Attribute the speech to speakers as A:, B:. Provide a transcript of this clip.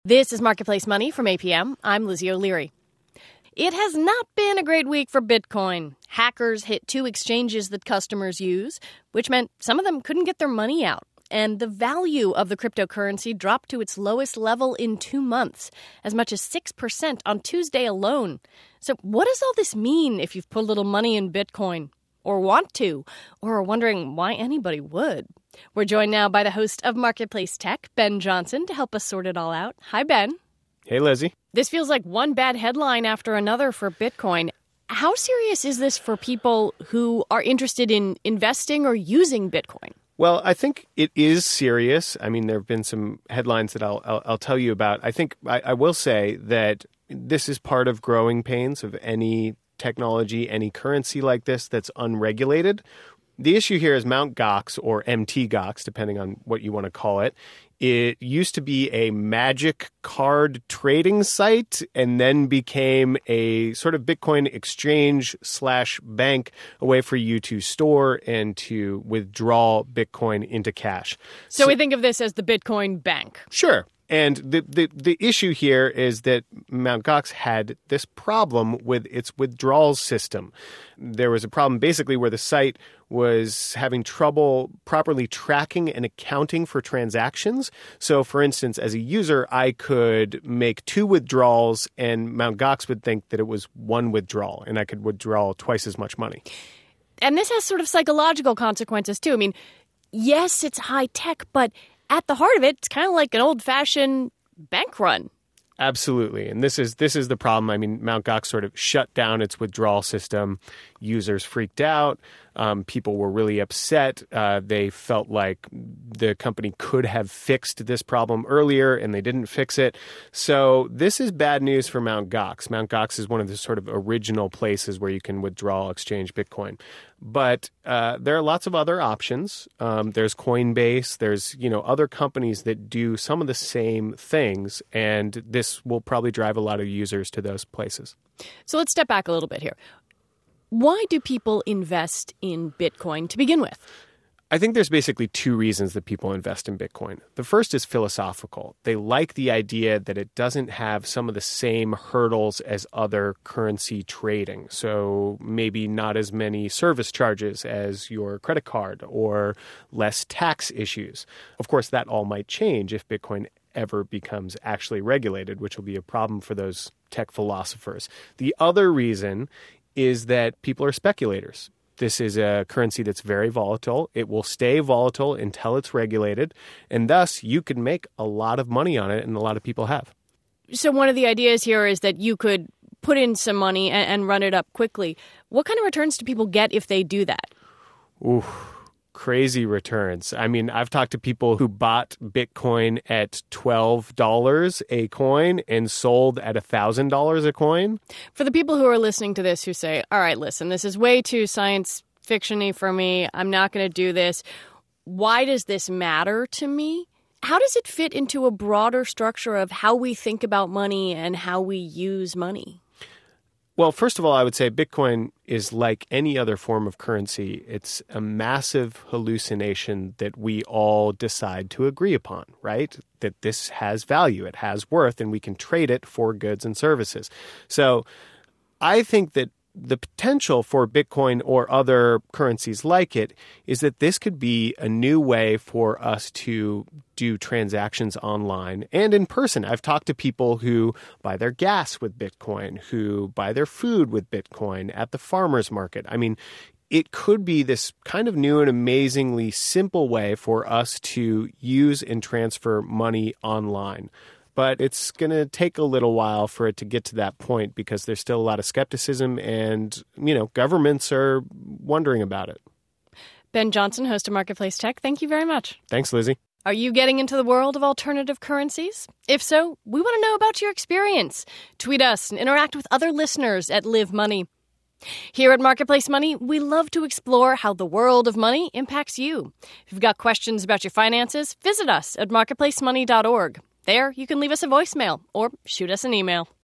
A: This is Marketplace Money from APM. I'm Lizzie O'Leary. It has not been a great week for Bitcoin. Hackers hit two exchanges that customers use, which meant some of them couldn't get their money out. And the value of the cryptocurrency dropped to its lowest level in 2 months, as much as 6% on Tuesday alone. So what does all this mean if you've put a little money in Bitcoin? Or want to? Or are wondering why anybody would? We're joined now by the host of Marketplace Tech, Ben Johnson, to help us sort it all out. Hi, Ben.
B: Hey, Lizzie.
A: This feels like one bad headline after another for Bitcoin. How serious is this for people who are interested in investing or using Bitcoin?
B: Well, I think it is serious. I mean, there have been some headlines that I'll tell you about. I think I will say that this is part of growing pains of any technology, any currency like this that's unregulated. The issue here is Mt. Gox, or Mt. Gox, depending on what you want to call it. It used to be a magic card trading site and then became a sort of Bitcoin exchange / bank, a way for you to store and to withdraw Bitcoin into cash.
A: So we think of this as the Bitcoin bank.
B: Sure. And the issue here is that Mt. Gox had this problem with its withdrawal system. There was a problem basically where the site was having trouble properly tracking and accounting for transactions. So, for instance, as a user, I could make 2 withdrawals and Mt. Gox would think that it was 1 withdrawal and I could withdraw twice as much money.
A: And this has sort of psychological consequences, too. I mean, yes, it's high tech, but at the heart of it, it's kind of like an old-fashioned bank run.
B: Absolutely. And this is the problem. I mean, Mt. Gox sort of shut down its withdrawal system. Users freaked out. People were really upset. They felt like the company could have fixed this problem earlier, and they didn't fix it. So this is bad news for Mt. Gox. Mt. Gox is one of the sort of original places where you can withdraw, exchange Bitcoin. But there are lots of other options. There's Coinbase. There's, other companies that do some of the same things, and this will probably drive a lot of users to those places.
A: So let's step back a little bit here. Why do people invest in Bitcoin to begin with?
B: I think there's basically 2 reasons that people invest in Bitcoin. The first is philosophical. They like the idea that it doesn't have some of the same hurdles as other currency trading. So maybe not as many service charges as your credit card or less tax issues. Of course, that all might change if Bitcoin ever becomes actually regulated, which will be a problem for those tech philosophers. The other reason is that people are speculators. This is a currency that's very volatile. It will stay volatile until it's regulated, and thus you can make a lot of money on it, and a lot of people have.
A: So one of the ideas here is that you could put in some money and run it up quickly. What kind of returns do people get if they do that?
B: Ooh, crazy returns. I mean, I've talked to people who bought Bitcoin at $12 a coin and sold at $1,000 a coin.
A: For the people who are listening to this who say, all right, listen, this is way too science fiction-y for me. I'm not going to do this. Why does this matter to me? How does it fit into a broader structure of how we think about money and how we use money?
B: Well, first of all, I would say Bitcoin is like any other form of currency. It's a massive hallucination that we all decide to agree upon, right? That this has value, it has worth, and we can trade it for goods and services. So I think that the potential for Bitcoin or other currencies like it is that this could be a new way for us to do transactions online and in person. I've talked to people who buy their gas with Bitcoin, who buy their food with Bitcoin at the farmer's market. I mean, it could be this kind of new and amazingly simple way for us to use and transfer money online. But it's going to take a little while for it to get to that point because there's still a lot of skepticism and, governments are wondering about it.
A: Ben Johnson, host of Marketplace Tech, thank you very much.
B: Thanks, Lizzie.
A: Are you getting into the world of alternative currencies? If so, we want to know about your experience. Tweet us and interact with other listeners at Live Money. Here at Marketplace Money, we love to explore how the world of money impacts you. If you've got questions about your finances, visit us at marketplacemoney.org. There, you can leave us a voicemail or shoot us an email.